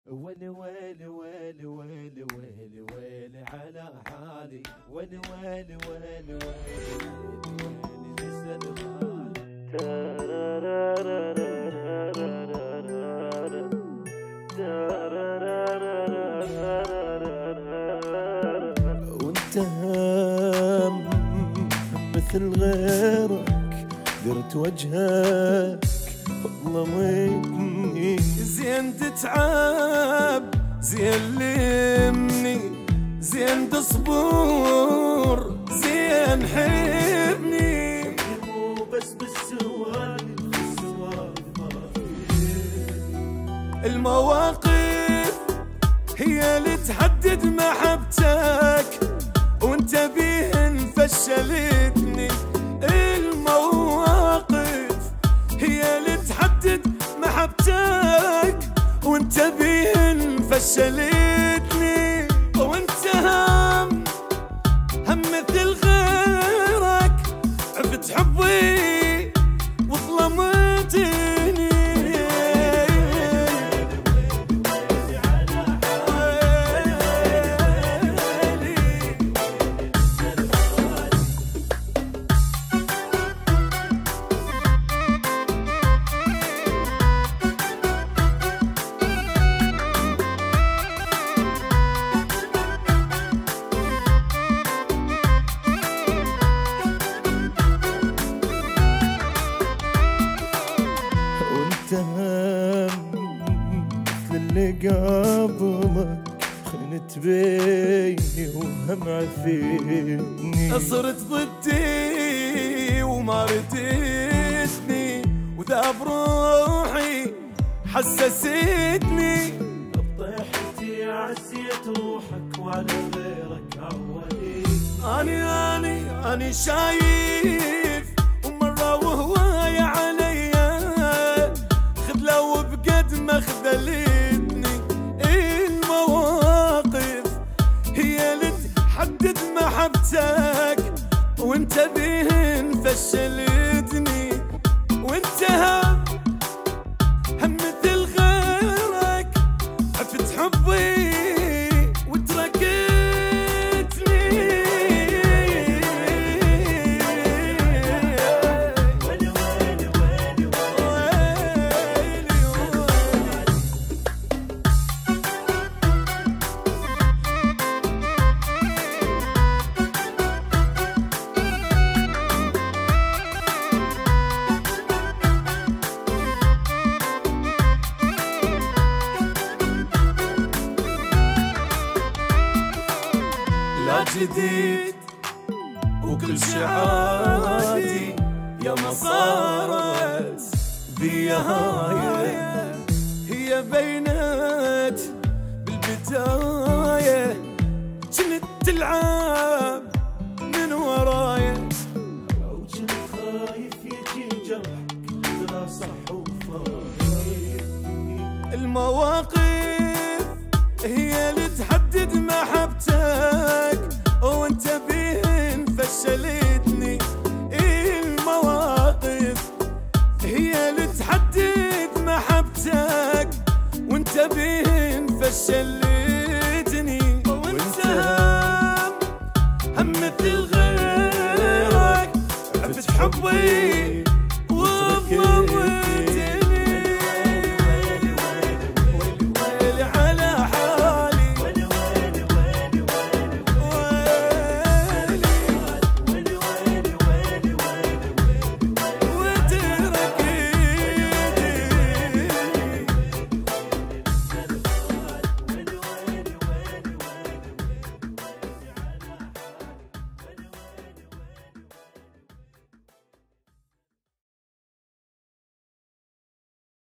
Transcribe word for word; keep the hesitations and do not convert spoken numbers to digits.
ويلي ويلي ويلي ويلي ويلي ويلي على حالي، ويلي ويلي ويلي ويلي ويلي لسه وانت مثل غيرك درت وجهك ظلمتني، زين تتعب زين لمني، زين تصبر زين حبني، مو بس بالسوالف بالسوالف ما في المواقف هي اللي تحدد محبتك وانت بيهن فشلتني، المواقف هي اللي تحدد محبتك وانت بيهن فشلتني، وانت هم هم مثل غيرك عفت حبي وظلمتني. مثل اللي قبلك خنت بيني وهم عفيتني، صرت ضدي وما ردتني وذاب روحي حسستني، بطيحتي عسيت روحك وعلى غيرك عودي. اني اني اني شايف ومره وهواي عليا خذله وبقد ما خذلتني، المواقف هي اللي تحدد محبتك وانت بيهن فشلتني، وانت هم هم مثل غيرك عفت حبي لا جديد وكل شي عادي، يا ما صارت بيا هاي هي بينت بالبداية كنت تلعب من ورايا، لو كنت خايف يجي جرحك لا صح وفايت، المواقف هي اللي تحدد محبتك وانت بيهن فشلتني، المواقف هي اللي تحدد محبتك وانت بيهن فشلتني.